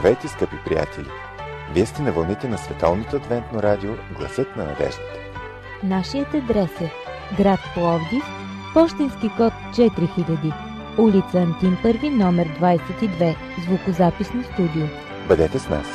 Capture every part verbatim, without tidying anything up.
Здравейте, скъпи приятели! Вие сте на вълните на Световното адвентно радио Гласът на надеждата. Нашият адрес е град Пловдив, пощенски код четири хиляди, улица Антим първи, номер двадесет и две, звукозаписно студио. Бъдете с нас!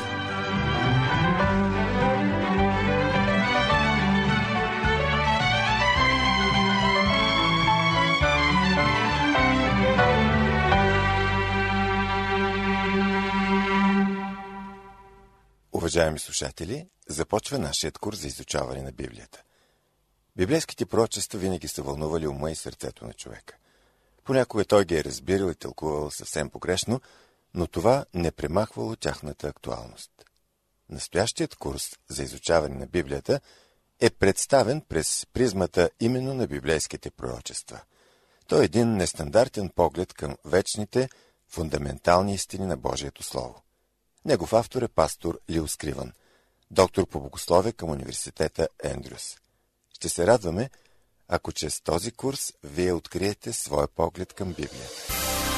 Уважаеми слушатели, започва нашият курс за изучаване на Библията. Библейските пророчества винаги са вълнували ума и сърцето на човека. Понякога той ги е разбирал и тълкувал съвсем погрешно, но това не премахвало тяхната актуалност. Настоящият курс за изучаване на Библията е представен през призмата именно на библейските пророчества. Той е един нестандартен поглед към вечните, фундаментални истини на Божието Слово. Негов автор е пастор Лил Скривън, доктор по богословие към университета Ендрюс. Ще се радваме, ако чрез този курс вие откриете своя поглед към Библията.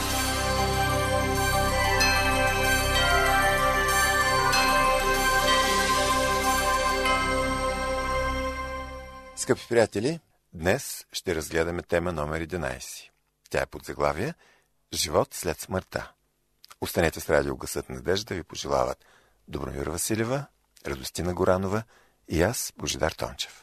Скъпи приятели, днес ще разгледаме тема номер единадесет. Тя е под заглавие «Живот след смъртта». Останете с радио Гласът на надежда, ви пожелават Добромира Василева, Радостина Горанова и аз, Божидар Тончев.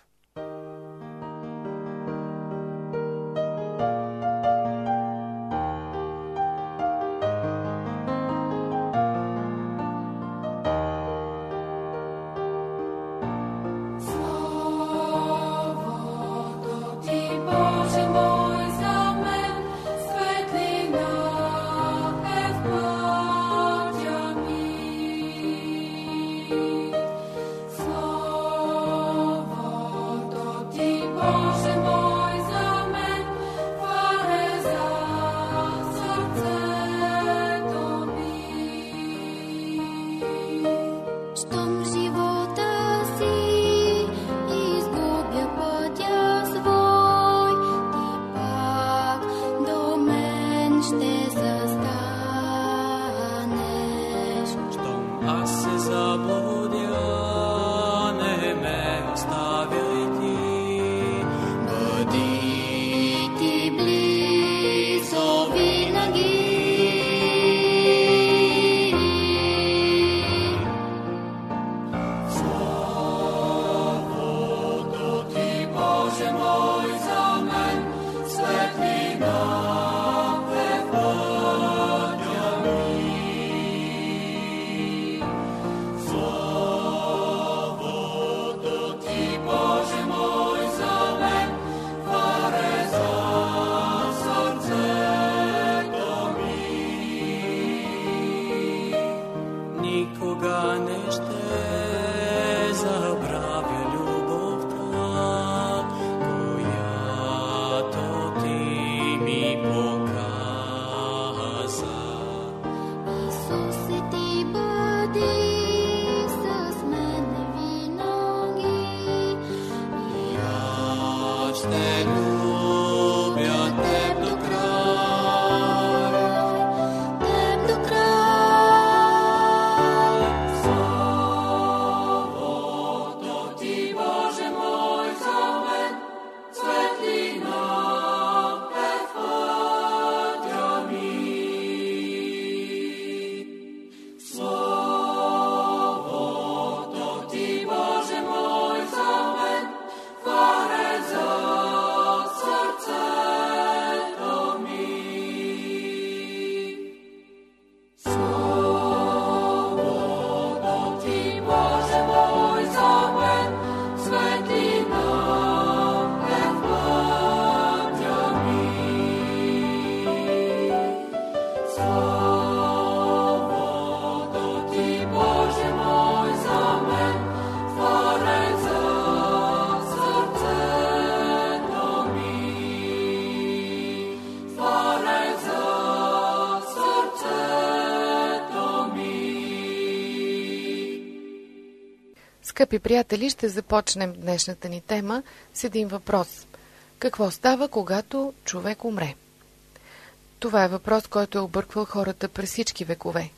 Скъпи приятели, ще започнем днешната ни тема с един въпрос. Какво става, когато човек умре? Това е въпрос, който е обърквал хората през всички векове.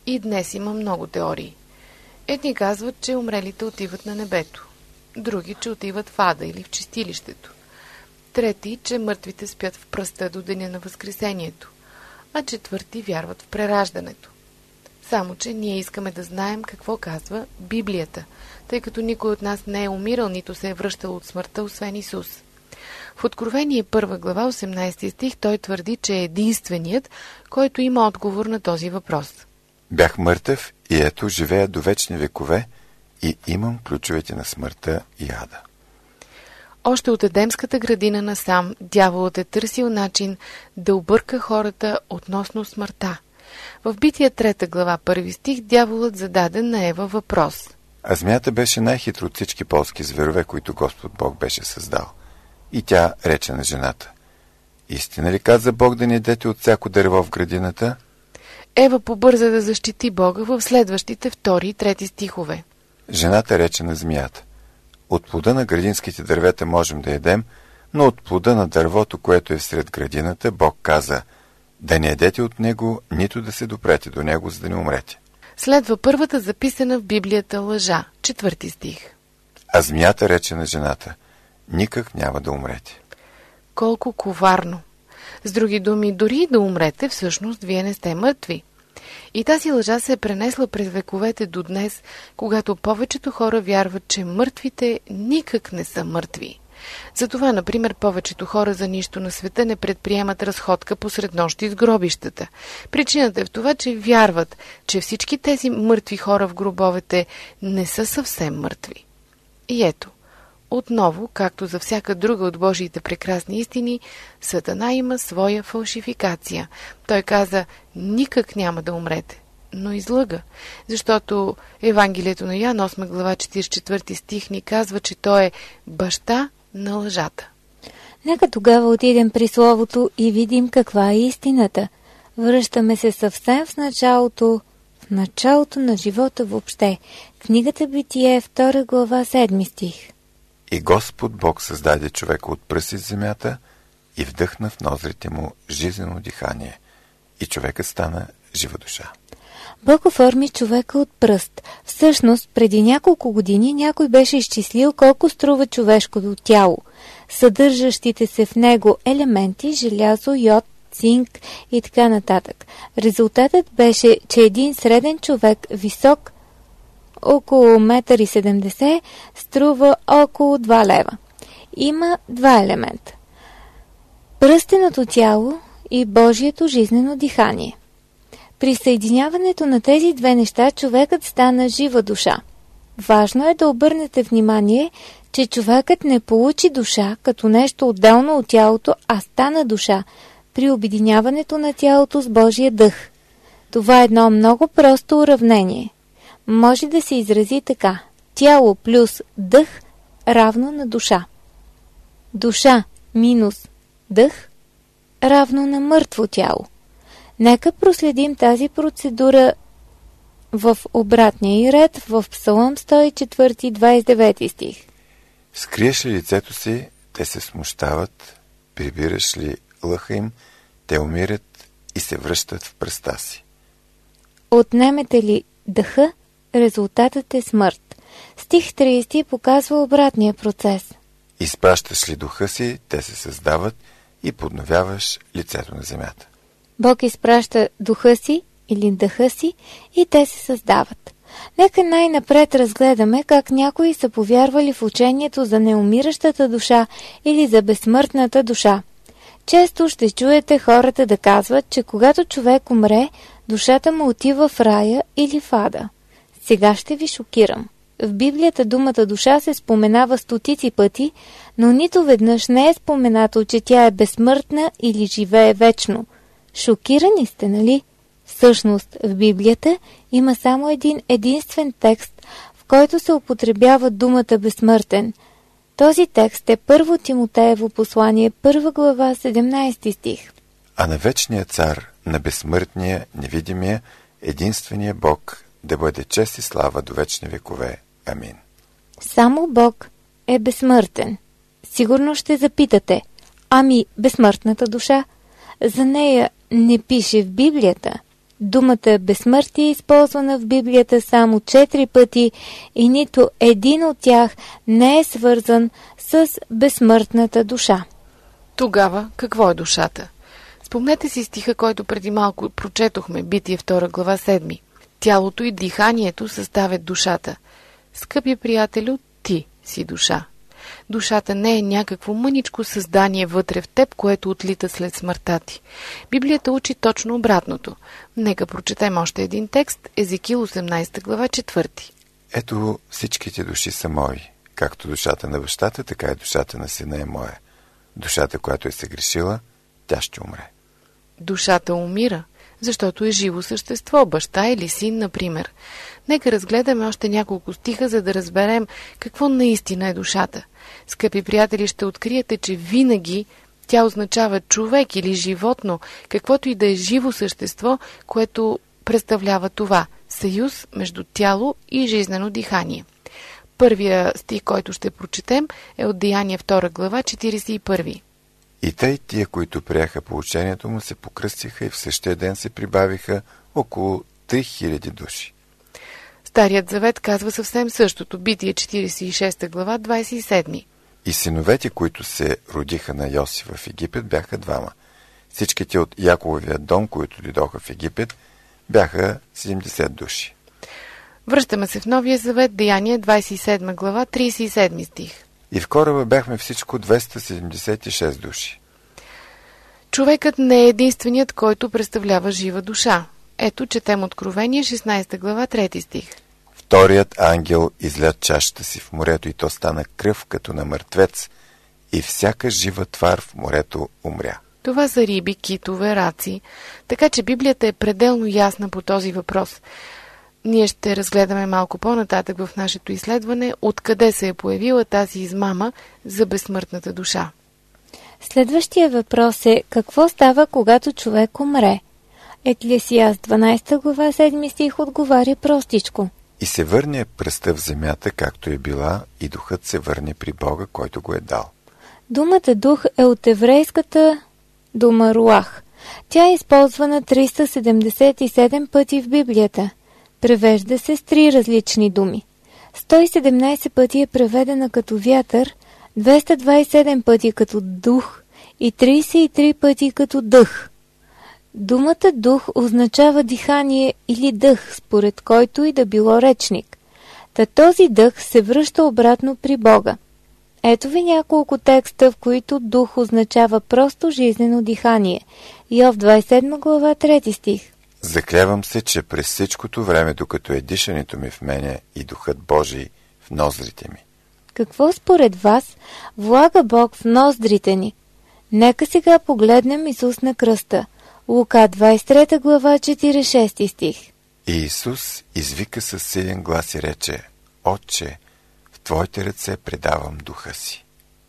И днес има много теории. Едни казват, че умрелите отиват на небето. Други, че отиват в ада или в чистилището. Трети, че мъртвите спят в пръста до деня на Възкресението. А четвърти вярват в прераждането. Само, че ние искаме да знаем какво казва Библията, тъй като никой от нас не е умирал, нито се е връщал от смъртта, освен Исус. В Откровение първа глава, осемнайсети стих, той твърди, че е единственият, който има отговор на този въпрос. Бях мъртъв и ето живея до вечни векове и имам ключовете на смъртта и ада. Още от Едемската градина насам, дяволът е търсил начин да обърка хората относно смъртта. В Бития трета глава, първи стих, дяволът зададе на Ева въпрос. А змията беше най-хитро от всички полски зверове, които Господ Бог беше създал. И тя рече на жената: истина ли каза Бог да не ядете от всяко дърво в градината? Ева побърза да защити Бога в следващите втори и трети стихове. Жената рече на змията: от плода на градинските дървета можем да ядем, но от плода на дървото, което е всред градината, Бог каза: да не ядете от него, нито да се допрете до него, за да не умрете. Следва първата записана в Библията лъжа, четвърти стих. А змията рече на жената: никак няма да умрете. Колко коварно! С други думи, дори да умрете, всъщност вие не сте мъртви. И тази лъжа се е пренесла през вековете до днес, когато повечето хора вярват, че мъртвите никак не са мъртви. Затова, например, повечето хора за нищо на света не предприемат разходка посред нощ из гробищата. Причината е в това, че вярват, че всички тези мъртви хора в гробовете не са съвсем мъртви. И ето, отново, както за всяка друга от Божиите прекрасни истини, Сатана има своя фалшификация. Той каза: никак няма да умрете. Но излъга, защото Евангелието на Йоан, осма глава, четиридесет и четвърти стих ни казва, че той е баща на лъжата. Нека тогава отидем при Словото и видим каква е истината. Връщаме се съвсем в началото, в началото на живота въобще. Книгата Битие, втора глава, седми стих. И Господ Бог създаде човека от пръст из земята и вдъхна в ноздрите му жизнено дихание. И човекът стана жива душа. Бог оформи човека от пръст. Всъщност, преди няколко години някой беше изчислил колко струва човешкото тяло. Съдържащите се в него елементи, желязо, йод, цинк и така нататък. Резултатът беше, че един среден човек, висок около едно и седемдесет метра, струва около два лева. Има два елемента: пръстеното тяло и Божието жизнено дихание. При съединяването на тези две неща човекът стана жива душа. Важно е да обърнете внимание, че човекът не получи душа като нещо отделно от тялото, а стана душа при обединяването на тялото с Божия дъх. Това е едно много просто уравнение. Може да се изрази така: тяло плюс дъх равно на душа. Душа минус дъх равно на мъртво тяло. Нека проследим тази процедура в обратния й ред в Псалом сто и четири, двадесет и девети стих. Скриеш ли лицето си, те се смущават, прибираш ли лъха им, те умират и се връщат в пръста си. Отнемете ли дъха, резултатът е смърт. Стих тридесети показва обратния процес. Изпращаш ли духа си, те се създават и подновяваш лицето на земята. Бог изпраща духа си или дъха си и те се създават. Нека най-напред разгледаме как някои са повярвали в учението за неумиращата душа или за безсмъртната душа. Често ще чуете хората да казват, че когато човек умре, душата му отива в рая или в ада. Сега ще ви шокирам. В Библията думата душа се споменава стотици пъти, но нито веднъж не е споменато, че тя е безсмъртна или живее вечно. Шокирани сте, нали? Всъщност, в Библията има само един единствен текст, в който се употребява думата безсмъртен. Този текст е Първо Тимотеево послание, първа глава, седемнадесети стих. А на вечния цар, на безсмъртния, невидимия, единствения Бог, да бъде чест и слава до вечни векове. Амин. Само Бог е безсмъртен. Сигурно ще запитате: ами безсмъртната душа? За нея не пише в Библията. Думата безсмъртие е използвана в Библията само четири пъти и нито един от тях не е свързан с безсмъртната душа. Тогава какво е душата? Спомнете си стиха, който преди малко прочетохме, Битие втора глава седми. Тялото и диханието съставят душата. Скъпи приятелю, ти си душа. Душата не е някакво мъничко създание вътре в теб, което отлита след смъртта ти. Библията учи точно обратното. Нека прочетем още един текст, Езекил осемнадесета глава, четвърти. Ето всичките души са мои. Както душата на бащата, така и душата на сина е моя. Душата, която е съгрешила, тя ще умре. Душата умира, защото е живо същество, баща или син, например. Нека разгледаме още няколко стиха, за да разберем какво наистина е душата. Скъпи приятели, ще откриете, че винаги тя означава човек или животно, каквото и да е живо същество, което представлява това – съюз между тяло и жизнено дихание. Първия стих, който ще прочетем, е от Деяния втора глава, четиридесет и първи. И тъй тия, които приеха поучението му, се покръстиха и в същия ден се прибавиха около три хиляди души. Старият завет казва съвсем същото. Битие четиридесет и шеста глава, двадесет и седми. И синовете, които се родиха на Йосиф в Египет, бяха двама. Всичките от Якововия дом, които дойдоха в Египет, бяха седемдесет души. Връщаме се в Новия завет, Деяния двадесет и седма глава, тридесет и седми стих. И в кораба бяхме всичко двеста седемдесет и шест души. Човекът не е единственият, който представлява жива душа. Ето, четем Откровение, шестнадесета глава, трети стих. Вторият ангел изля чашата си в морето и то стана кръв като на мъртвец и всяка жива твар в морето умря. Това са риби, китове, раци. Така че Библията е пределно ясна по този въпрос. Ние ще разгледаме малко по-нататък в нашето изследване откъде се е появила тази измама за безсмъртната душа. Следващия въпрос е какво става, когато човек умре? Еклесиаст дванадесета глава, седми стих отговаря простичко. И се върне пръста в земята, както е била, и духът се върне при Бога, който го е дал. Думата дух е от еврейската дума руах. Тя е използвана триста седемдесет и седем пъти в Библията. Превежда се с три различни думи. сто и седемнадесет пъти е преведена като вятър, двеста двадесет и седем пъти като дух и тридесет и три пъти като дъх. Думата дух означава дихание или дъх, според който и да било речник. Та този дъх се връща обратно при Бога. Ето ви няколко текста, в които дух означава просто жизнено дихание. Йов двадесет и седма глава, трети стих. Заклевам се, че през всичкото време, докато е дишането ми в мене и духът Божий в ноздрите ми. Какво според вас влага Бог в ноздрите ни? Нека сега погледнем Исус на кръста. Лука двадесет и трета глава, четиридесет и шести стих. И Исус извика със силен глас и рече: Отче, в Твоите ръце предавам духа си.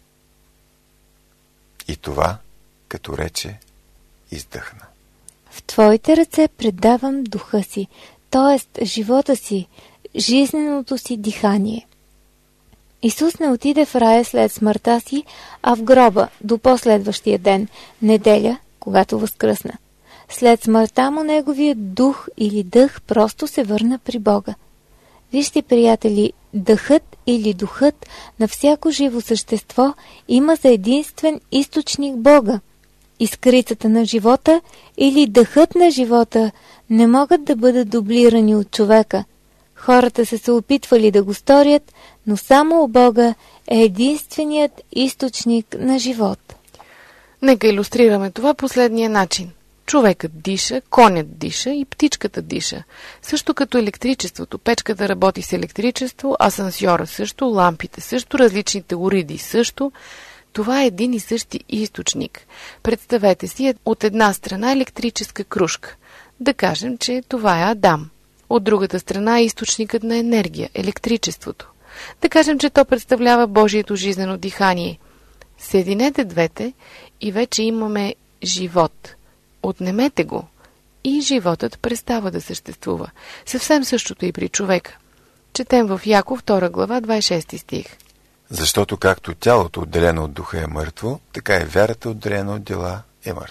И това, като рече, издъхна. В Твоите ръце предавам духа си, т.е. живота си, жизненото си дихание. Исус не отиде в рая след смъртта си, а в гроба до последващия ден, неделя, когато възкръсна. След смъртта му неговият дух или дъх просто се върна при Бога. Вижте, приятели, дъхът или духът на всяко живо същество има за единствен източник Бога. Искрицата на живота или дъхът на живота не могат да бъдат дублирани от човека. Хората са се опитвали да го сторят, но само у Бога е единственият източник на живот. Нека илюстрираме това последния начин. Човекът диша, конят диша и птичката диша. Също като електричеството. Печката работи с електричество, асансьора също, лампите също, различните уреди също. Това е един и същи източник. Представете си от една страна електрическа крушка. Да кажем, че това е Адам. От другата страна е източникът на енергия, електричеството. Да кажем, че то представлява Божието жизнено дихание. Съединете двете и вече имаме живот. Отнемете го и животът престава да съществува. Съвсем същото и при човека. Четем в Яков втора глава, двадесет и шести стих. Защото както тялото отделено от духа е мъртво, така и вярата отделена от дела е мъртва.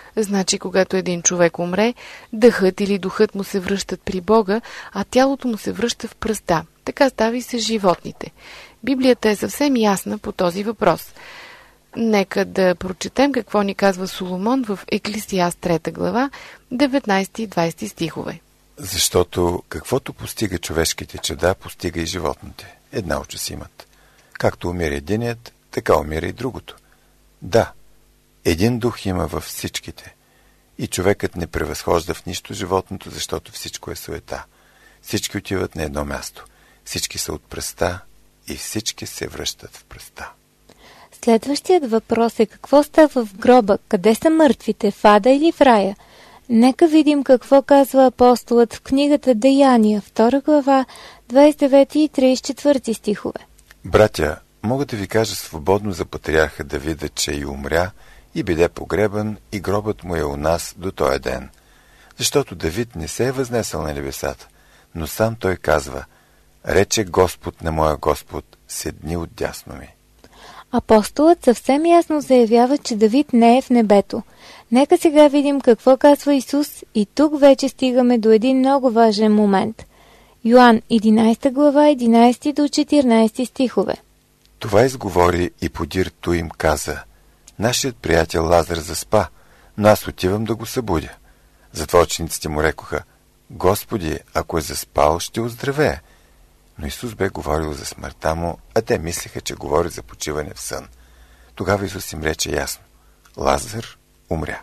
Значи, когато един човек умре, дъхът или духът му се връщат при Бога, а тялото му се връща в пръста. Така става и с животните. Библията е съвсем ясна по този въпрос. Нека да прочетем какво ни казва Соломон в Еклесиаст трета глава, деветнайсети и двайсети стихове. Защото каквото постига човешките чада, постига и животните. Една участ имат. Както умира единият, така умира и другото. Да, един дух има във всичките. И човекът не превъзхожда в нищо животното, защото всичко е суета. Всички отиват на едно място. Всички са от пръста и всички се връщат в пръста. Следващият въпрос е какво става в гроба, къде са мъртвите, в ада или в рая? Нека видим какво казва апостолът в книгата Деяния, втора глава, двайсет и девети и трийсет и четвърти стихове. Братя, мога да ви кажа свободно за патриарха Давида, че и умря, и биде погребан, и гробът му е у нас до този ден. Защото Давид не се е възнесъл на небесата, но сам той казва: рече Господ на моя Господ, седни отдясно ми. Апостолът съвсем ясно заявява, че Давид не е в небето. Нека сега видим какво казва Исус и тук вече стигаме до един много важен момент. Йоан единайсета глава, единайсети до четиринайсети стихове. Това изговори и подир ту им каза: нашият приятел Лазар заспа, но аз отивам да го събудя. Затова учениците му рекоха: Господи, ако е заспал, ще оздравее. Но Исус бе говорил за смъртта му, а те мислеха, че говори за почиване в сън. Тогава Исус им рече ясно: Лазар умря.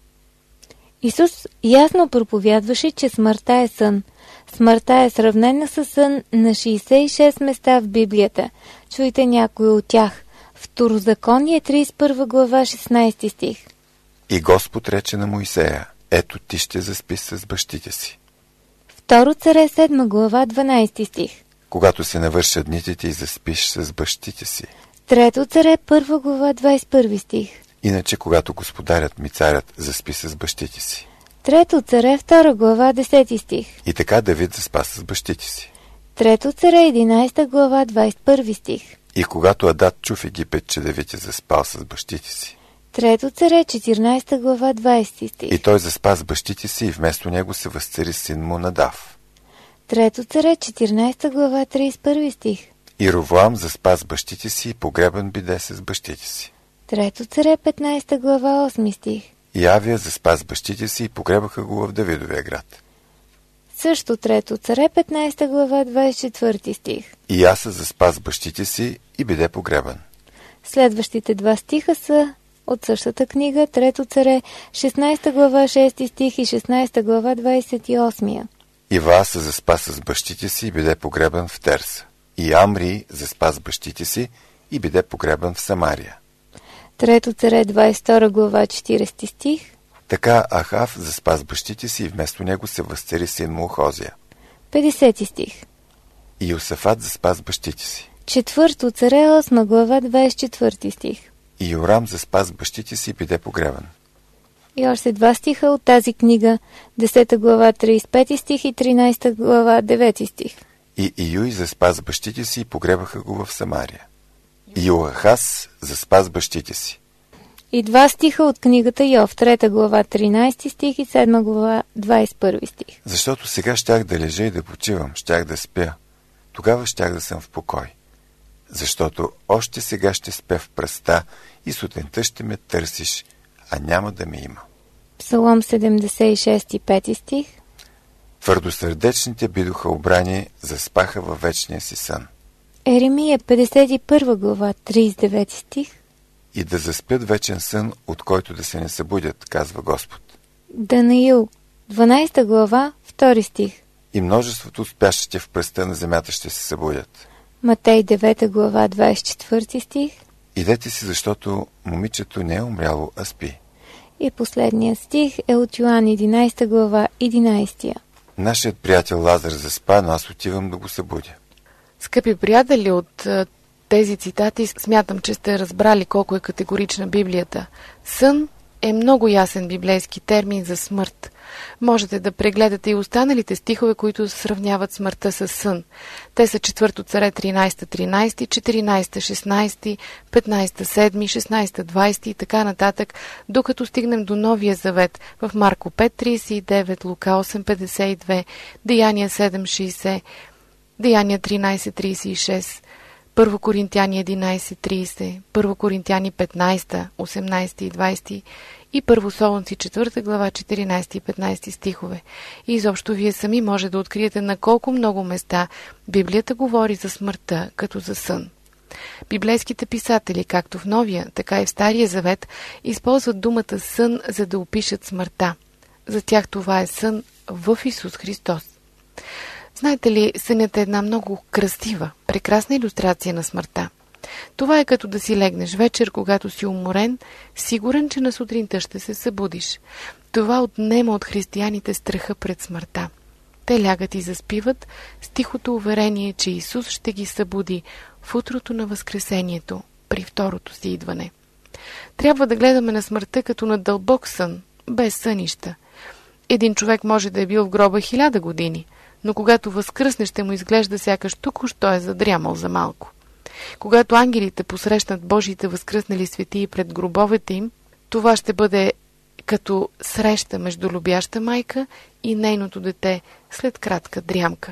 Исус ясно проповядваше, че смъртта е сън. Смъртта е сравнена с сън на шейсет и шест места в Библията. Чуйте някои от тях. Второзаконие, трийсет и първа глава, шестнайсети стих. И Господ рече на Моисея: ето ти ще заспиш с бащите си. Второ царе, седма глава, дванайсети стих. Когато се навършат дните ти и заспиш с бащите си. Трето царе, първа глава, двайсет и първи стих. Иначе, когато господарят ми царят заспи с бащите си. Трето царе, втора глава, десети стих. И така Давид заспа с бащите си. Трето царе, единайсета глава, двайсет и първи стих. И когато Адат чу в Египет, че Давид е заспал с бащите си. Трето царе, четиринайсета глава, двайсети стих. И той заспа с бащите си и вместо него се възцари син му Надав. Трето царе, четиринайсета глава, трийсет и първи стих. И Ровоам заспа с бащите си и погребан биде с бащите си. Трето царе, петнайсета глава, осми стих. И Авия заспа с бащите си и погребаха го в Давидовия град. Също трето царе, петнайсета глава, двайсет и четвърти стих. И Аса заспа с бащите си и биде погребан. Следващите два стиха са от същата книга, трето царе, шестнайсета глава, шести стих и шестнайсета глава, двайсет и осми. И Вааса заспа с бащите си и биде погребан в Терса. И Амри заспа с бащите си и биде погребан в Самария. Трето царе, двайсет и втора глава, четирийсети стих. Така Ахав заспа с бащите си и вместо него се възцари син му Охозия. петдесети стих. И Йосафат заспа с бащите си. Четвърто царе, осма глава, двайсет и четвърти стих. И Йорам заспа с бащите си и биде погребан. И още два стиха от тази книга, десета глава, трийсет и пети стих и тринайсета глава, девети стих. И Июй заспа с бащите си и погребаха го в Самария. И Йоахаз заспа с бащите си. И два стиха от книгата Йов, трета глава, тринайсети стих и седма глава, двайсет и първи стих. Защото сега щях да лежа и да почивам, щях да спя. Тогава щях да съм в покой. Защото още сега ще спя в пръста и сутринта ще ме търсиш, а няма да ме има. Псалом седемдесет и шести, пети стих. Твърдосърдечните бидоха обрани, заспаха във вечния си сън. Еремия, петдесет и първа глава, трийсет и девети стих. И да заспят вечен сън, от който да се не събудят, казва Господ. Данаил, дванайсета глава, втори стих. И множеството спящите в пръста на земята ще се събудят. Матей, девета глава, двайсет и четвърти стих. Идете си, защото момичето не е умряло, а спи. И последният стих е от Йоан, единайсета глава, единайсети. Нашият приятел Лазар заспа, но аз отивам да го събудя. Скъпи приятели, от тези цитати смятам, че сте разбрали колко е категорична Библията. Сън е много ясен библейски термин за смърт. Можете да прегледате и останалите стихове, които сравняват смъртта с сън. Те са четвърто царе тринайсет тринайсет, четиринайсет шестнайсет, петнайсет седем, шестнайсет двайсет и така нататък, докато стигнем до Новия завет в Марко пет трийсет и девет, Лука осем петдесет и две, Деяния седем шейсет, Деяния тринайсет трийсет и шест, Първо Коринтияни единайсет трийсет, Първо Коринтияни петнайсет, осемнайсет и двайсет и Първо Солунци четвърта глава четиринайсет и петнайсет стихове. И изобщо вие сами може да откриете на колко много места Библията говори за смъртта като за сън. Библейските писатели, както в Новия, така и в Стария завет, използват думата сън, за да опишат смъртта. За тях това е сън в Исус Христос. Знаете ли, сънят е една много красива, прекрасна илюстрация на смъртта. Това е като да си легнеш вечер, когато си уморен, сигурен, че на сутринта ще се събудиш. Това отнема от християните страха пред смъртта. Те лягат и заспиват с тихото уверение, че Исус ще ги събуди в утрото на Възкресението, при второто си идване. Трябва да гледаме на смъртта като на дълбок сън, без сънища. Един човек може да е бил в гроба хиляда години, но когато възкръсне, ще му изглежда сякаш току-що е задрямал за малко. Когато ангелите посрещнат Божиите възкръснали светии пред гробовете им, това ще бъде като среща между любяща майка и нейното дете след кратка дрямка.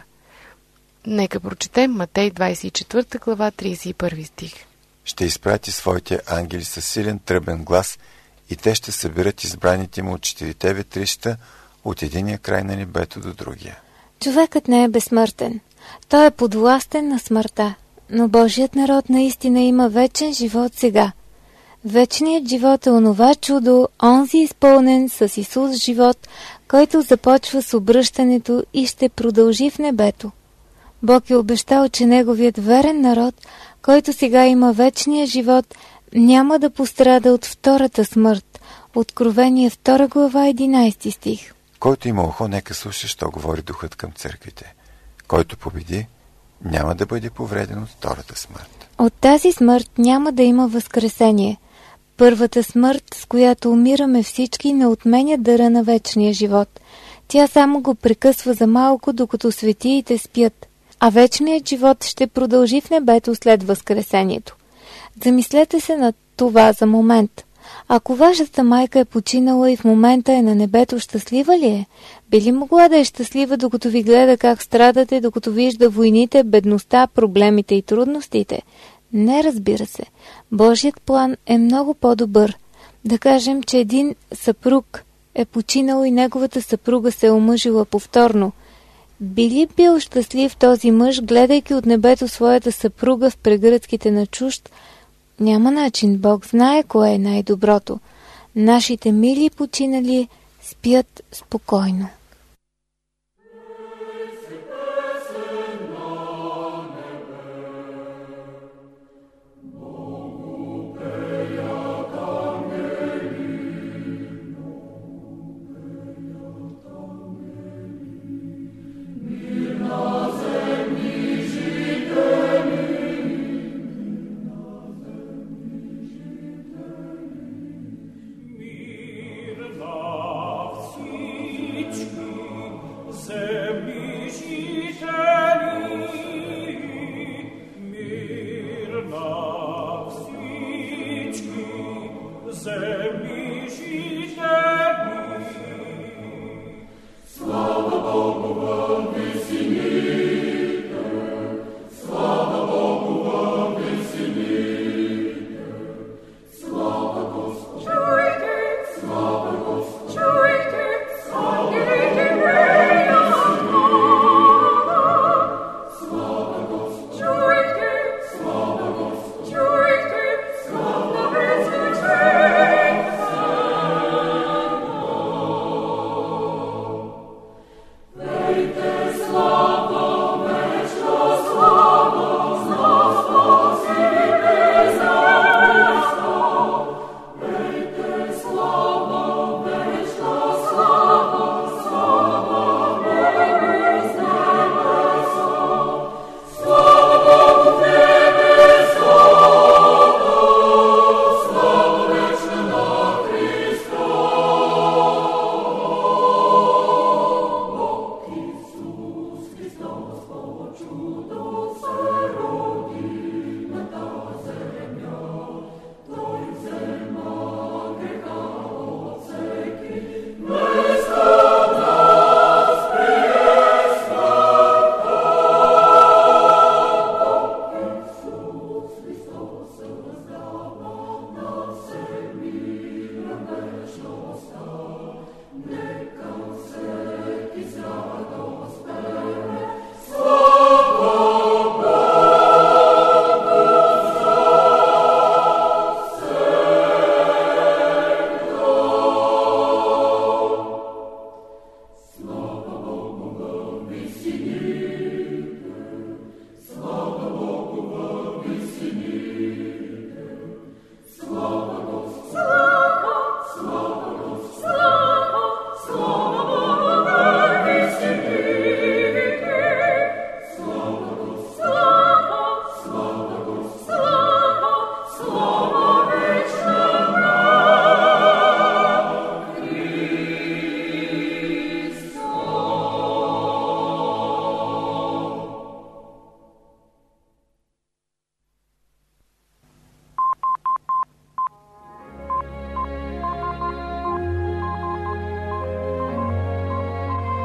Нека прочетем Матей двайсет и четвърта глава, трийсет и първи стих. Ще изпрати своите ангели със силен тръбен глас и те ще съберат избраните му от четирите ветрища от единия край на небето до другия. Човекът не е безсмъртен. Той е подвластен на смъртта. Но Божият народ наистина има вечен живот сега. Вечният живот е онова чудо, онзи изпълнен с Исус живот, който започва с обръщането и ще продължи в небето. Бог е обещал, че Неговият верен народ, който сега има вечния живот, няма да пострада от втората смърт. Откровение втора глава, единайсети стих. Който има ухо, нека слуша, що говори Духът към църквите. Който победи, няма да бъде повреден от втората смърт. От тази смърт няма да има възкресение. Първата смърт, с която умираме всички, не отменя дъра на вечния живот. Тя само го прекъсва за малко, докато светиите спят. А вечният живот ще продължи в небето след възкресението. Замислете се над това за момент. Ако вашата майка е починала и в момента е на небето, щастлива ли е? Би ли могла да е щастлива, докато ви гледа как страдате, докато вижда войните, бедността, проблемите и трудностите? Не, разбира се. Божият план е много по-добър. Да кажем, че един съпруг е починал и неговата съпруга се е омъжила повторно. Би ли бил щастлив този мъж, гледайки от небето своята съпруга в прегръдките на чужд? Няма начин. Бог знае кое е най-доброто. Нашите мили починали спят спокойно.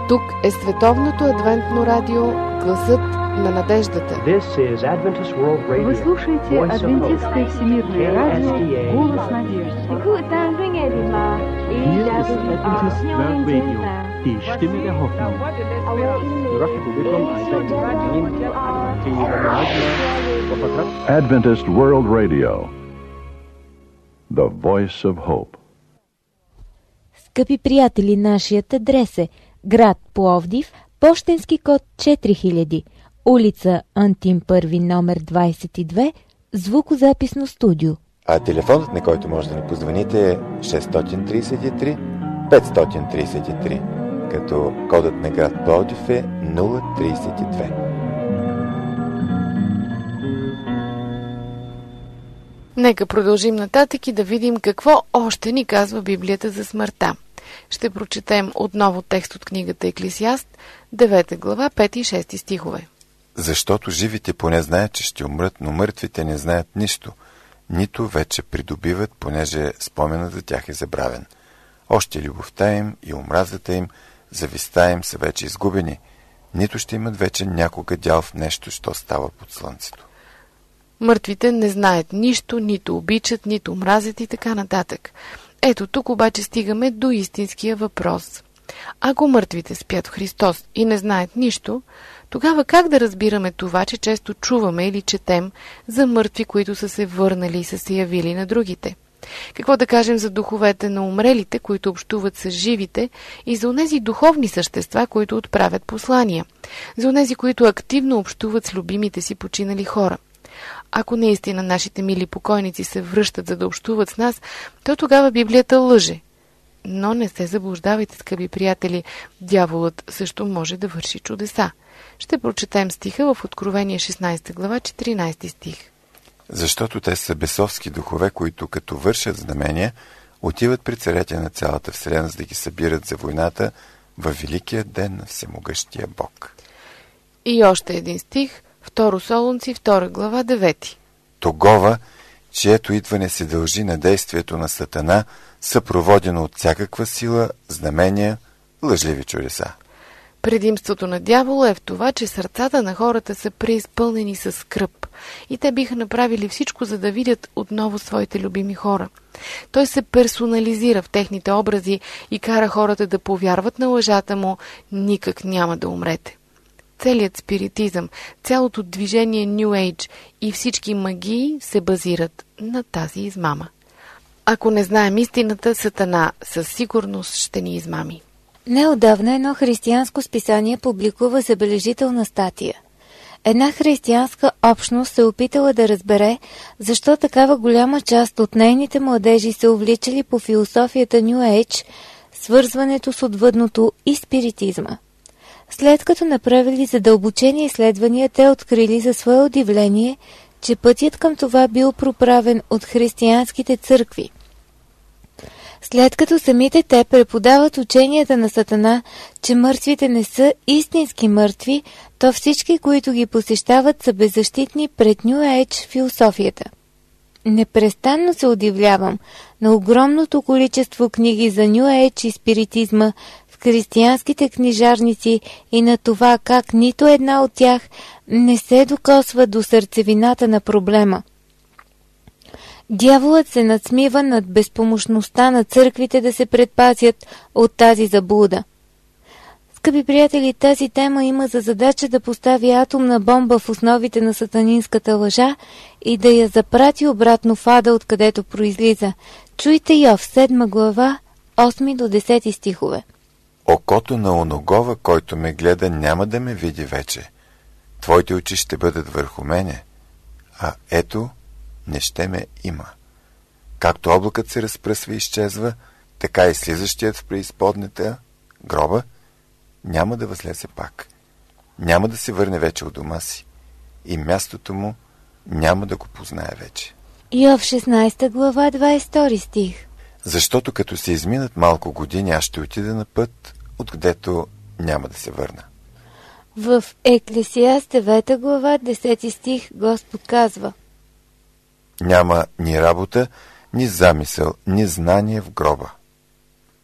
Тук е Световното адвентно радио, гласът на надеждата. Вы слушаете Адвентистское всемирное радио «Голос надежды». Adventist World Radio, the voice of hope. Скъпи приятели, нашият адрес е град Пловдив, пощенски код четири хиляди, улица Антим първи, номер двадесет и две, звукозаписно студио. А телефонът, на който може да ни позвоните, е шест три три пет три три, като кодът на град Пловдив е нула тридесет и две. Нека продължим нататък и да видим какво още ни казва Библията за смъртта. Ще прочетем отново текст от книгата Еклесиаст, девета глава, пети и шести стихове. Защото живите поне знаят, че ще умрат, но мъртвите не знаят нищо, нито вече придобиват, понеже споменът за тях е забравен. Още любовта им и омразата им, завистта им са вече изгубени, нито ще имат вече някога дял в нещо, що става под слънцето. Мъртвите не знаят нищо, нито обичат, нито мразят и така нататък. Ето тук обаче стигаме до истинския въпрос. Ако мъртвите спят в Христос и не знаят нищо, тогава как да разбираме това, че често чуваме или четем за мъртви, които са се върнали и са се явили на другите? Какво да кажем за духовете на умрелите, които общуват с живите, и за онези духовни същества, които отправят послания? За онези, които активно общуват с любимите си починали хора? Ако наистина нашите мили покойници се връщат, за да общуват с нас, то тогава Библията лъже. Но не се заблуждавайте, скъпи приятели, дяволът също може да върши чудеса. Ще прочетем стиха в Откровение шестнадесета глава, четиринадесети стих. Защото те са бесовски духове, които като вършат знамения, отиват при царете на цялата вселена, за да ги събират за войната във великия ден на всемогъщия Бог. И още един стих, Второ Солунци, втора глава, девети. Тогова, чието идване се дължи на действието на Сатана, съпроводено от всякаква сила, знамения, лъжливи чудеса. Предимството на дявола е в това, че сърцата на хората са преизпълнени със скръб и те биха направили всичко, за да видят отново своите любими хора. Той се персонализира в техните образи и кара хората да повярват на лъжата му: никак няма да умрете. Целият спиритизъм, цялото движение New Age и всички магии се базират на тази измама. Ако не знаем истината, Сатана със сигурност ще ни измами. Неотдавна едно християнско списание публикува забележителна статия. Една християнска общност се опитала да разбере защо такава голяма част от нейните младежи се увличали по философията New Age, свързването с отвъдното и спиритизма. След като направили задълбочени изследвания, те открили за свое удивление, че пътят към това бил проправен от християнските църкви. След като самите те преподават ученията на Сатана, че мъртвите не са истински мъртви, то всички, които ги посещават, са беззащитни пред New Age философията. Непрестанно се удивлявам на огромното количество книги за New Age и спиритизма в християнските книжарници и на това как нито една от тях не се докосва до сърцевината на проблема. Дяволът се надсмива над безпомощността на църквите да се предпазят от тази заблуда. Скъпи приятели, тази тема има за задача да постави атомна бомба в основите на сатанинската лъжа и да я запрати обратно в ада, откъдето произлиза. Чуйте Йов, седма глава, осми до десети стихове. Окото на оногова, който ме гледа, няма да ме види вече. Твоите очи ще бъдат върху мене, а ето не ще ме има. Както облакът се разпръсва и изчезва, така и слизащият в преизподнята, гроба, няма да възлезе пак. Няма да се върне вече от дома си и мястото му няма да го познае вече. Йов шестнадесета глава, двадесет и втори стих. Защото като се изминат малко години, аз ще отида на път, откъдето няма да се върна. В Еклесиаст девета глава, десети стих Господ казва: Няма ни работа, ни замисъл, ни знание в гроба.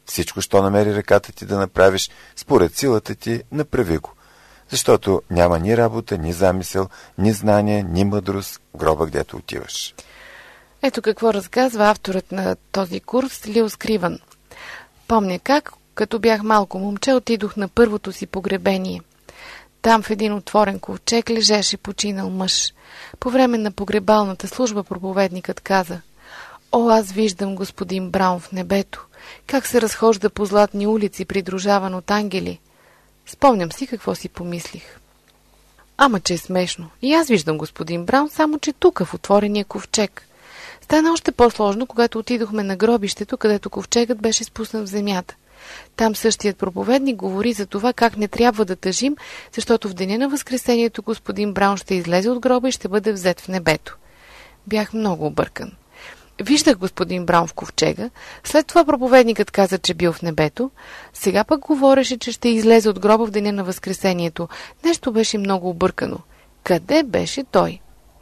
Всичко, що намери ръката ти да направиш, според силата ти, направи го. Защото няма ни работа, ни замисъл, ни знание, ни мъдрост в гроба, гдето отиваш. Ето какво разказва авторът на този курс Лил Скривън. Помня как, като бях малко момче, отидох на първото си погребение. Там в един отворен ковчег лежеше починал мъж. По време на погребалната служба проповедникът каза: „О, аз виждам господин Браун в небето, как се разхожда по златни улици, придружаван от ангели“. Спомням си какво си помислих. Ама че е смешно. И аз виждам господин Браун, само че тук, в отворения ковчег. Стана още по-сложно, когато отидохме на гробището, където ковчегът беше спуснат в земята. Там същият проповедник говори за това как не трябва да тъжим, защото в деня на Възкресението господин Браун ще излезе от гроба и ще бъде взет в небето. Бях много объркан. Виждах господин Браун в ковчега, след това проповедникът каза, че бил в небето, сега пък говореше, че ще излезе от гроба в деня на Възкресението. Нещо беше много объркано. Къде беше той?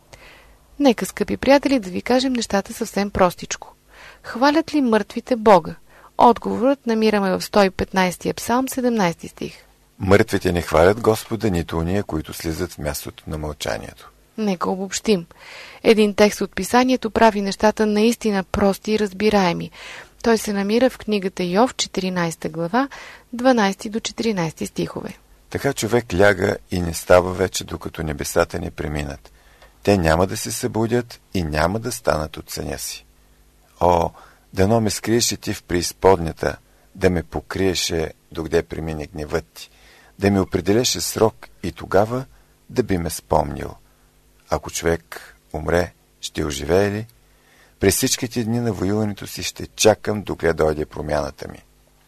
Нека, скъпи приятели, да ви кажем нещата съвсем простичко. Хвалят ли мъртвите Бога? Отговорът намираме в сто и петнайсети псалм, седемнайсети стих. Мъртвите не хвалят Господа, нито уния, които слизат в мястото на мълчанието. Нека обобщим. Един текст от писанието прави нещата наистина прости и разбираеми. Той се намира в книгата Йов, четиринайсета глава, дванайсети до четиринайсети стихове. Така човек ляга и не става вече, докато небесата не преминат. Те няма да се събудят и няма да станат от съня си. О, дано ме скриеше ти в преизподнята, да ме покриеше, докъде премине гневът ти, да ми определеше срок и тогава да би ме спомнил. Ако човек умре, ще оживее ли? През всичките дни на воюването си ще чакам, докъде дойде промяната ми.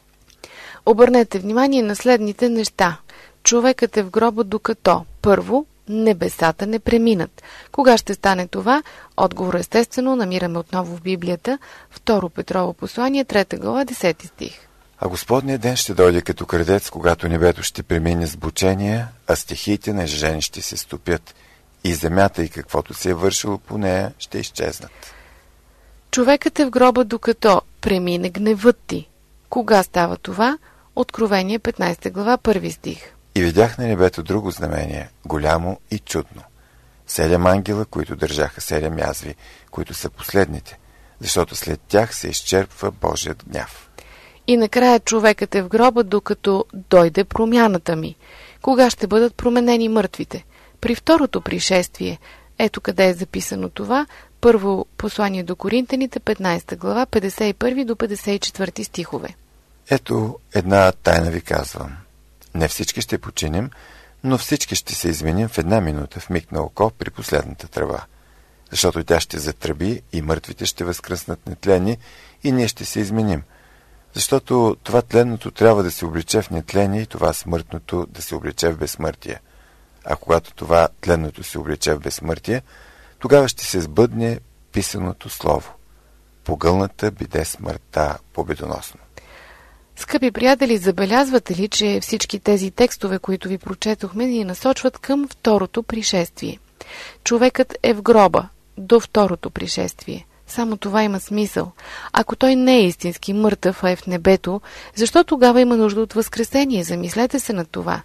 Обърнете внимание на следните неща. Човекът е в гроба, докато първо небесата не преминат. Кога ще стане това? Отговор естествено намираме отново в Библията, второ Петрово послание, трета глава, десети стих. А Господният ден ще дойде като крадец, когато небето ще премине с бучение, а стихиите на жени ще се стопят и земята и каквото се е вършило по нея ще изчезнат. Човекът е в гроба, докато премине гневът ти. Кога става това? Откровение петнайсета глава, първи стих. И видях на небето друго знамение, голямо и чудно. Седем ангела, които държаха седем язви, които са последните, защото след тях се изчерпва Божият гняв. И накрая човекът е в гроба, докато дойде промяната ми. Кога ще бъдат променени мъртвите? При второто пришествие. Ето къде е записано това. Първо послание до Коринтяните, петнайсета глава, петдесет и първи до петдесет и четвърти стихове. Ето една тайна ви казвам. Не всички ще починем, но всички ще се изменим в една минута, в миг на око при последната тръба. Защото тя ще затръби и мъртвите ще възкръснат нетлени и ние ще се изменим. Защото това тленното трябва да се облече в нетление и това смъртното да се облече в безсмъртие. А когато това тленното се облече в безсмъртие, тогава ще се сбъдне писаното слово. Погълната биде смъртта победоносно. Скъпи приятели, забелязвате ли, че всички тези текстове, които ви прочетохме, ни насочват към второто пришествие? Човекът е в гроба до второто пришествие. Само това има смисъл. Ако той не е истински мъртъв, а е в небето, защо тогава има нужда от възкресение? Замислете се на това.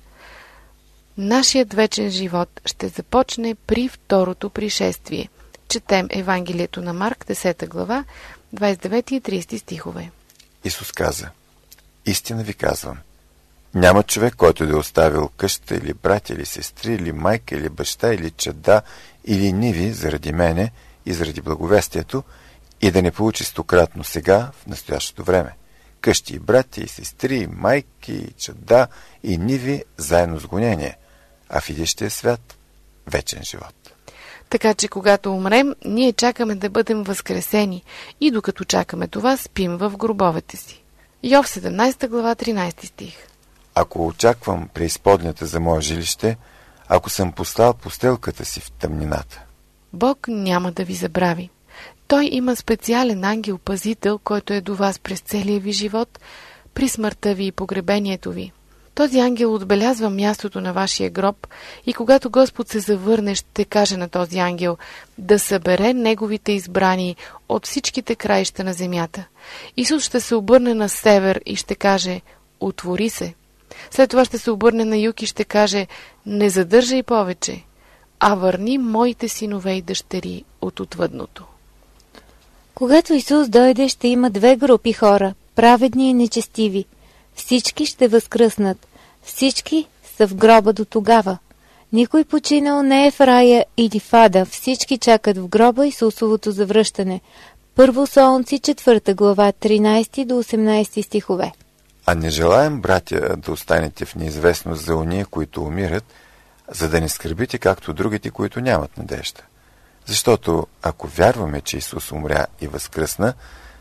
Нашият вечен живот ще започне при второто пришествие. Четем Евангелието на Марк, десета глава, двайсет и девети и трийсети стихове. Исус каза: истина ви казвам, няма човек, който да е оставил къща или братя, или сестри, или майка, или баща, или чада, или ниви заради мене и заради благовестието и да не получи стократно сега в настоящото време. Къщи и братя, и сестри, и майки, и чада, и ниви заедно с гонение, а в идещия свят вечен живот. Така че когато умрем, ние чакаме да бъдем възкресени и докато чакаме това, спим в гробовете си. Йов седемнайсета глава, тринайсети стих. Ако очаквам преизподнята за мое жилище, ако съм послал постелката си в тъмнината, Бог няма да ви забрави. Той има специален ангел-пазител, който е до вас през целия ви живот, при смъртта ви и погребението ви. Този ангел отбелязва мястото на вашия гроб и когато Господ се завърне, ще каже на този ангел да събере неговите избрани от всичките краища на земята. Исус ще се обърне на север и ще каже «Отвори се». След това ще се обърне на юг и ще каже «Не задържай повече, а върни моите синове и дъщери от отвъдното». Когато Исус дойде, ще има две групи хора, праведни и нечестиви. Всички ще възкръснат. Всички са в гроба до тогава. Никой починал не е в рая или в ада. Всички чакат в гроба Исусовото завръщане. Първо Солунци, четвърта глава, тринайсети до осемнайсети стихове. А не желаем, братя, да останете в неизвестност за ония, които умират, за да не скърбите както другите, които нямат надежда. Защото ако вярваме, че Исус умря и възкръсна,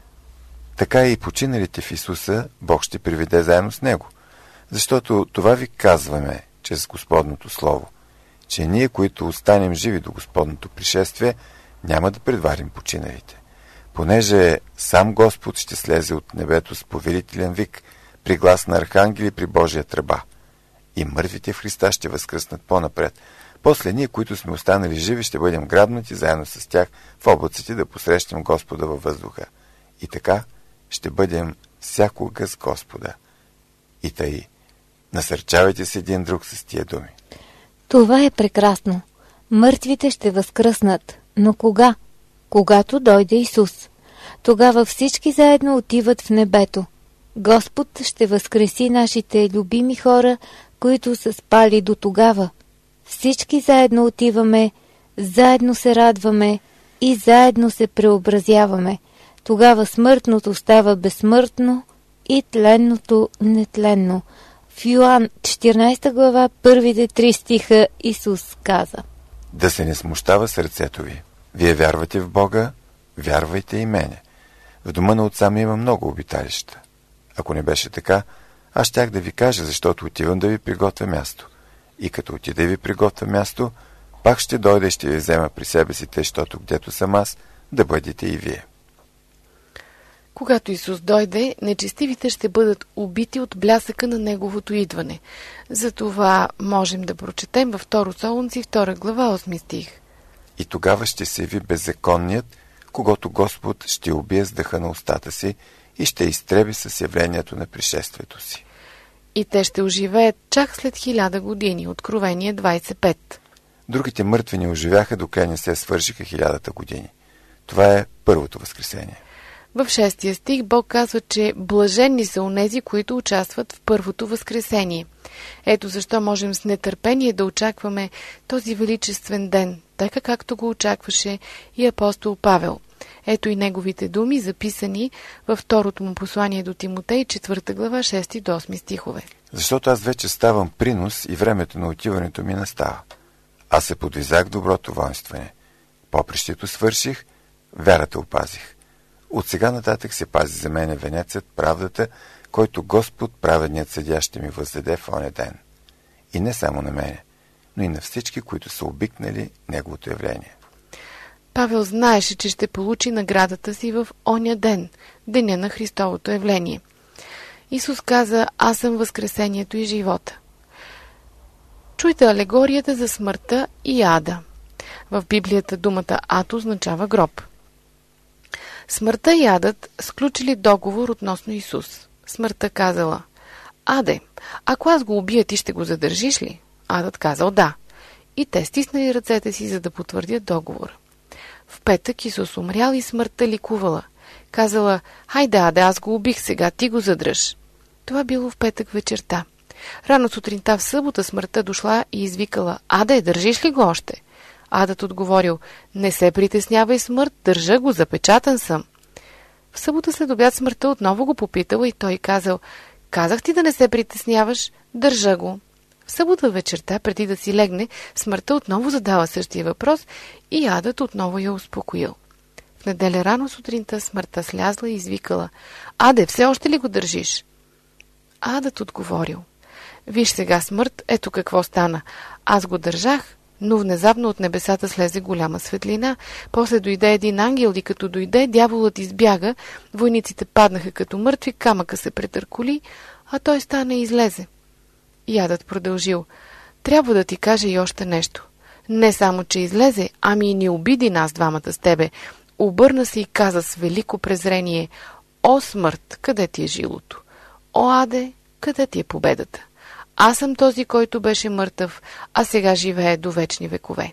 така и починалите в Исуса Бог ще приведе заедно с Него. Защото това ви казваме чрез Господното Слово, че ние, които останем живи до Господното пришествие, няма да предварим починалите. Понеже сам Господ ще слезе от небето с повелителен вик, при глас на архангели при Божия тръба. И мъртвите в Христа ще възкръснат по-напред. После ние, които сме останали живи, ще бъдем грабнати заедно с тях в облаците да посрещнем Господа във въздуха. И така ще бъдем всякога с Господа. И тъй, насърчавайте се един друг с тия думи. Това е прекрасно. Мъртвите ще възкръснат. Но кога? Когато дойде Исус. Тогава всички заедно отиват в небето. Господ ще възкреси нашите любими хора, които са спали до тогава. Всички заедно отиваме, заедно се радваме и заедно се преобразяваме. Тогава смъртното става безсмъртно и тленното нетленно. В Йоан четиринайсета глава, първите три стиха Исус каза: Да се не смущава сърцето ви. Вие вярвате в Бога, вярвайте и мене. В дома на отца ми има много обиталища. Ако не беше така, аз щях да ви кажа, защото отивам да ви приготвя място. И като отида и ви приготвя място, пак ще дойда и ще ви взема при себе си, тъй, щото гдето съм аз, да бъдете и вие. Когато Исус дойде, нечестивите ще бъдат убити от блясъка на Неговото идване. Затова можем да прочетем във второ Солунци, втора глава, осми стих. И тогава ще се яви беззаконният, когато Господ ще убие с дъха на устата си и ще изтреби с явлението на пришествието си. И те ще оживеят чак след хиляда години. Откровение двайсет и пет. Другите мъртви не оживяха, докато не се свършиха хилядата години. Това е първото възкресение. В шестия стих Бог казва, че блаженни са онези, които участват в първото възкресение. Ето защо можем с нетърпение да очакваме този величествен ден, така както го очакваше и апостол Павел. Ето и неговите думи, записани във второто му послание до Тимотей, четвърта глава, шести до осми стихове. Защото аз вече ставам принос и времето на отиването ми настава. Аз се подвизах доброто воинстване. Попрището свърших, вярата опазих. От сега нататък се пази за мене венецът, правдата, който Господ, праведният съдия, ще ми въздаде в оня ден. И не само на мене, но и на всички, които са обикнали Неговото явление. Павел знаеше, че ще получи наградата си в оня ден, деня на Христовото явление. Исус каза: аз съм възкресението и живота. Чуйте алегорията за смъртта и ада. В Библията думата ад означава гроб. Смъртта и адът сключили договор относно Исус. Смъртта казала: Аде, ако аз го убия, ти ще го задържиш ли? Адът казал: да. И те стиснали ръцете си, за да потвърдят договора. В петък Исус умрял и смъртта ликувала. Казала: хайде, аде, аз го убих, сега ти го задръж. Това било в петък вечерта. Рано сутринта в събота смъртта дошла и извикала: аде, държиш ли го още? Адът отговорил: не се притеснявай, смърт, държа го, запечатан съм. В събота след обяд смъртта отново го попитала и той казал: казах ти да не се притесняваш, държа го. В събота вечерта, преди да си легне, смъртта отново задала същия въпрос и адът отново я успокоил. В неделя рано сутринта смъртта слязла и извикала: аде, все още ли го държиш? Адът отговорил: виж сега, смърт, ето какво стана. Аз го държах, но внезапно от небесата слезе голяма светлина. После дойде един ангел и като дойде, дяволът избяга, войниците паднаха като мъртви, камъка се претърколи, а той стана и излезе. Ядът продължил: трябва да ти кажа и още нещо. Не само, че излезе, ами и ни обиди нас двамата с тебе. Обърна се и каза с велико презрение: о, смърт, къде ти е жилото? О, аде, къде ти е победата? Аз съм този, който беше мъртъв, а сега живее до вечни векове.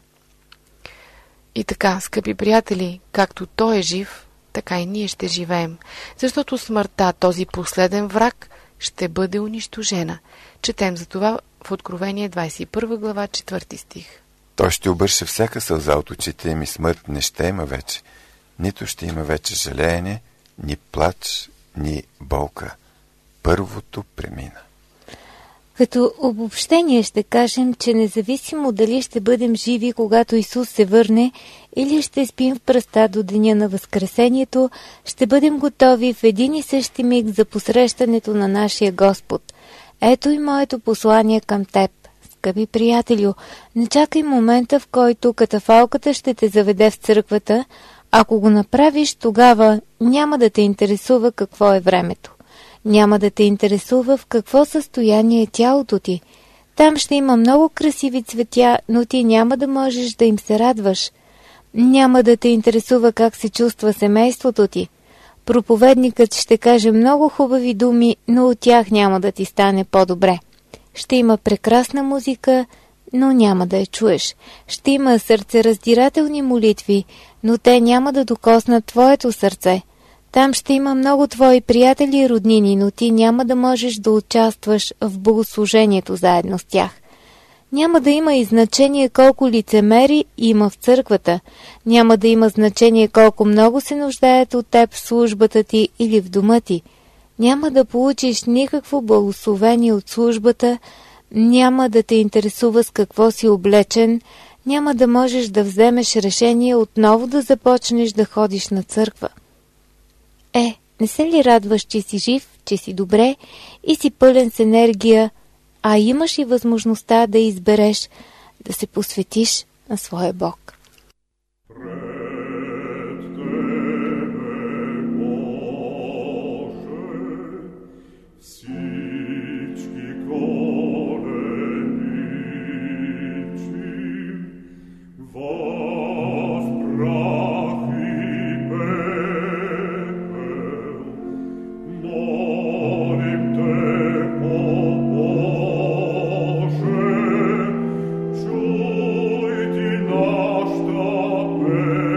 И така, скъпи приятели, както той е жив, така и ние ще живеем, защото смъртта, този последен враг, ще бъде унищожена. Четем за това в Откровение двадесет и първа глава, четвърти стих. Той ще обърше всяка сълза от очите им и смърт не ще има вече. Нито ще има вече жалеене, ни плач, ни болка. Първото премина. Като обобщение ще кажем, че независимо дали ще бъдем живи, когато Исус се върне, или ще спим в пръста до деня на Възкресението, ще бъдем готови в един и същи миг за посрещането на нашия Господ. Ето и моето послание към теб. Скъпи приятелю, не чакай момента, в който катафалката ще те заведе в църквата. Ако го направиш, тогава няма да те интересува какво е времето. Няма да те интересува в какво състояние е тялото ти. Там ще има много красиви цветя, но ти няма да можеш да им се радваш. Няма да те интересува как се чувства семейството ти. Проповедникът ще каже много хубави думи, но от тях няма да ти стане по-добре. Ще има прекрасна музика, но няма да я чуеш. Ще има сърцераздирателни молитви, но те няма да докоснат твоето сърце. Там ще има много твои приятели и роднини, но ти няма да можеш да участваш в богослужението заедно с тях. Няма да има и значение колко лицемери има в църквата. Няма да има значение колко много се нуждаят от теб в службата ти или в дома ти. Няма да получиш никакво благословение от службата, няма да те интересува с какво си облечен, няма да можеш да вземеш решение отново да започнеш да ходиш на църква. Е, не се ли радваш, че си жив, че си добре и си пълен с енергия, а имаш и възможността да избереш да се посветиш на своя Бог? Чуйте наш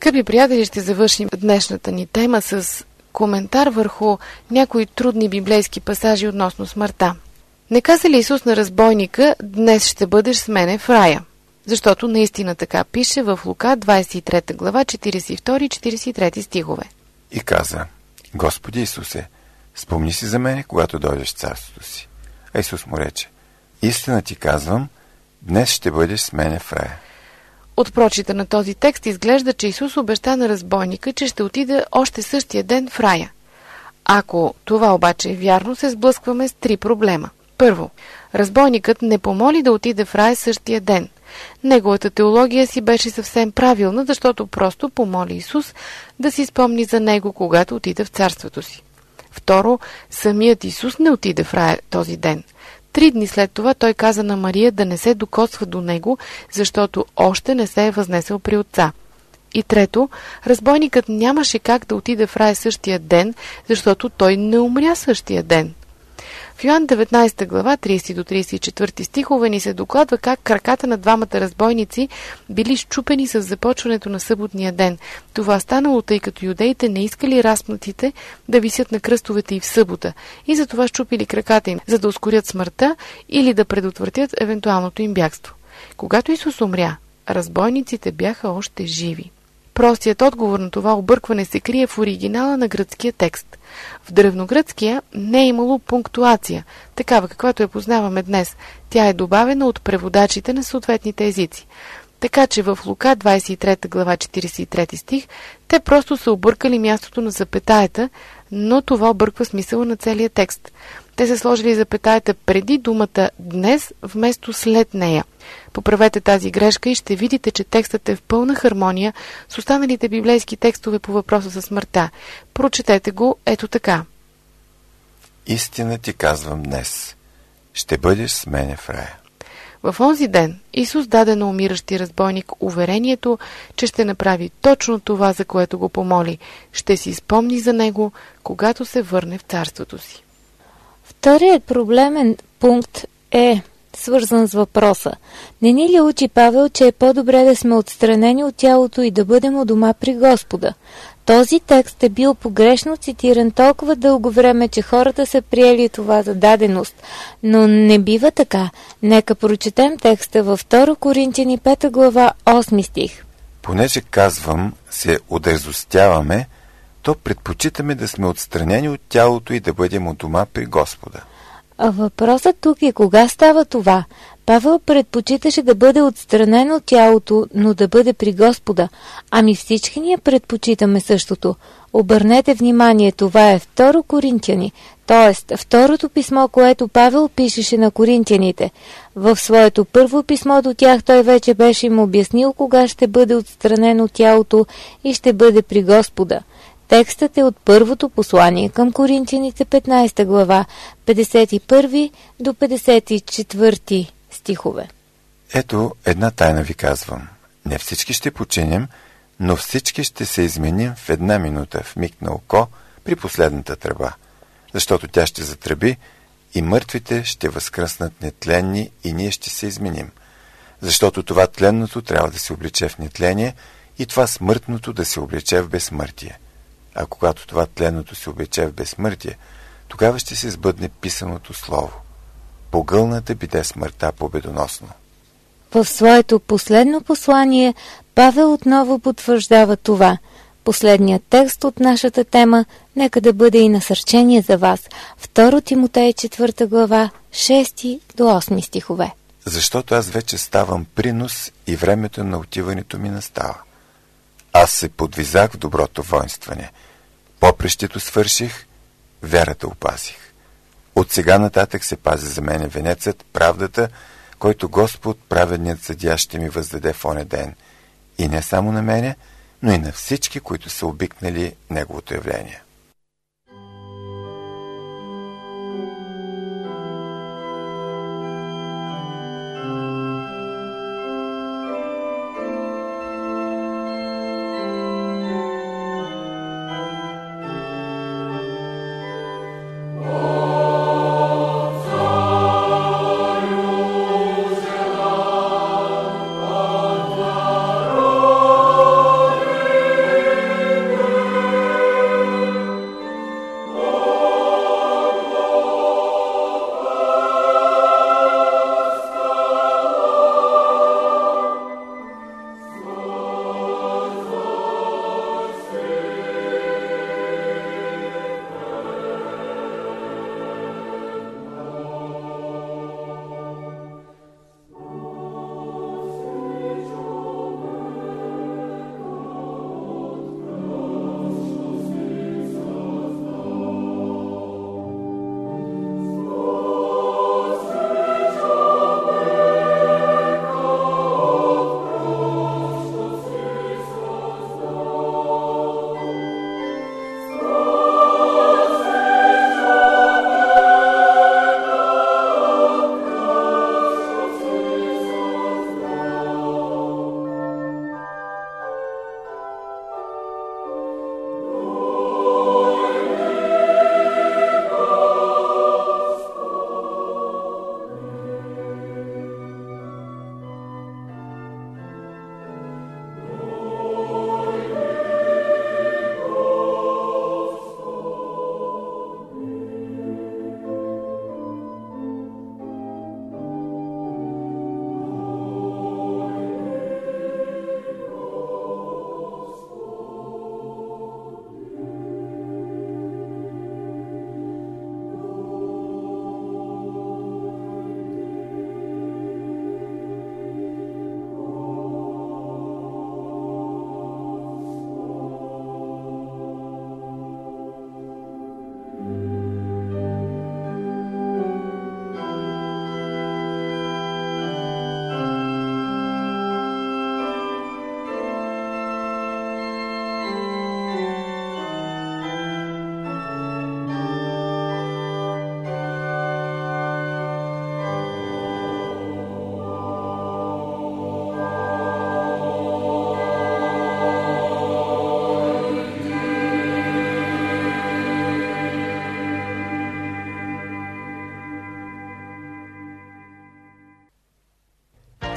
Скъпи приятели, ще завършим днешната ни тема с коментар върху някои трудни библейски пасажи относно смъртта. Не каза ли Исус на разбойника: днес ще бъдеш с мене в рая? Защото наистина така пише в Лука двадесет и трета глава, четиридесет и втори и четиридесет и трети стихове. И каза: Господи Исусе, спомни си за мене, когато дойдеш в царството си. А Исус му рече: истина ти казвам, днес ще бъдеш с мене в рая. От прочита на този текст изглежда, че Исус обеща на разбойника, че ще отиде още същия ден в рая. Ако това обаче е вярно, се сблъскваме с три проблема. Първо, разбойникът не помоли да отиде в рая същия ден. Неговата теология си беше съвсем правилна, защото просто помоли Исус да си спомни за него, когато отиде в царството си. Второ, самият Исус не отиде в рая този ден. Три дни след това той каза на Мария да не се докосва до него, защото още не се е възнесъл при Отца. И трето, разбойникът нямаше как да отиде в рая същия ден, защото той не умря същия ден. В Йоан деветнадесета глава, тридесети до тридесет и четвърти стихове ни се докладва как краката на двамата разбойници били счупени с започването на съботния ден. Това станало, тъй като юдеите не искали разпнатите да висят на кръстовете и в събота, и затова счупили краката им, за да ускорят смъртта или да предотвратят евентуалното им бягство. Когато Исус умря, разбойниците бяха още живи. Простият отговор на това объркване се крие в оригинала на гръцкия текст. В древногръцкия не е имало пунктуация, такава каквато я познаваме днес. Тя е добавена от преводачите на съответните езици. Така че в Лука двадесет и трета глава, четиридесет и трети стих, те просто са объркали мястото на запетаята, но това обърква смисъла на целия текст. Те са сложили запетаята преди думата «днес» вместо след нея. Поправете тази грешка и ще видите, че текстът е в пълна хармония с останалите библейски текстове по въпроса за смъртта. Прочетете го ето така. Истина ти казвам днес, ще бъдеш с мене в рая. В онзи ден Исус даде на умиращи разбойник уверението, че ще направи точно това, за което го помоли. Ще си спомни за него, когато се върне в царството си. Вторият проблемен пункт е свързан с въпроса. Не ни ли учи Павел, че е по-добре да сме отстранени от тялото и да бъдем у дома при Господа? Този текст е бил погрешно цитиран толкова дълго време, че хората са приели това за даденост. Но не бива така. Нека прочетем текста във втора Коринтияни пета глава, осми стих. Понеже казвам, се одързостяваме, то предпочитаме да сме отстранени от тялото и да бъдем у дома при Господа. А въпросът тук е кога става това? Павел предпочиташе да бъде отстранен от тялото, но да бъде при Господа. Ами всички ние предпочитаме същото. Обърнете внимание, това е втора Коринтияни, т.е. второто писмо, което Павел пишеше на коринтяните. В своето първо писмо до тях той вече беше им обяснил кога ще бъде отстранен от тялото и ще бъде при Господа. Текстът е от първото послание към коринтяните, петнадесета глава, петдесет и първи до петдесет и четвърти стихове. Ето една тайна ви казвам. Не всички ще починем, но всички ще се изменим в една минута, в миг на око, при последната тръба. Защото тя ще затръби и мъртвите ще възкръснат нетленни и ние ще се изменим. Защото това тленното трябва да се облече в нетление и това смъртното да се облече в безсмъртие. А когато това тленното се облече в безсмъртие, тогава ще се сбъдне писаното слово. Погълната биде смъртта победоносно. В своето последно послание Павел отново потвърждава това. Последният текст от нашата тема нека да бъде и насърчение за вас. втора Тимотей четвърта глава, шести до осми стихове. Защото аз вече ставам принос и времето на отиването ми настава. Аз се подвизах в доброто воинстване. Попрещето свърших, вярата опазих. От сега нататък се пази за мене венецът, правдата, който Господ, праведният съдия, ще ми въздаде в оня ден. И не само на мене, но и на всички, които са обикнали Неговото явление.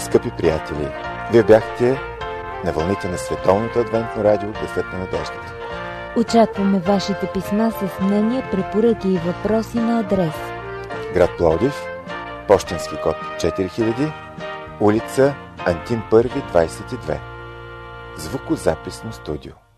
Скъпи приятели, вие бяхте на вълните на Световното адвентно радио Гласът на надеждата. Очакваме вашите писма с мнения, препоръки и въпроси на адрес: град Пловдив, пощенски код четири хиляди, улица Антим първи, двадесет и две. Звукозаписно студио.